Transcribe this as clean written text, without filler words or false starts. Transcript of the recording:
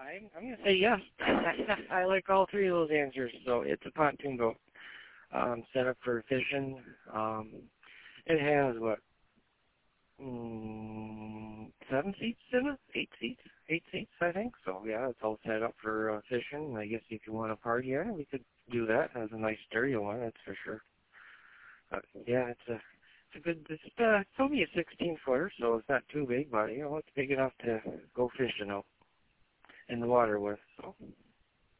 I'm going to say yes. I like all three of those answers. So it's a pontoon boat set up for fishing. It has, what, 7 seats in it? 8 seats? 8 seats, I think. So, yeah, it's all set up for fishing. I guess if you want to party, yeah, we could do that. It has a nice stereo on it, that's for sure. Yeah, it's a good, it's only a 16-footer, so it's not too big, but, you know, it's big enough to go fishing out in the water with, so.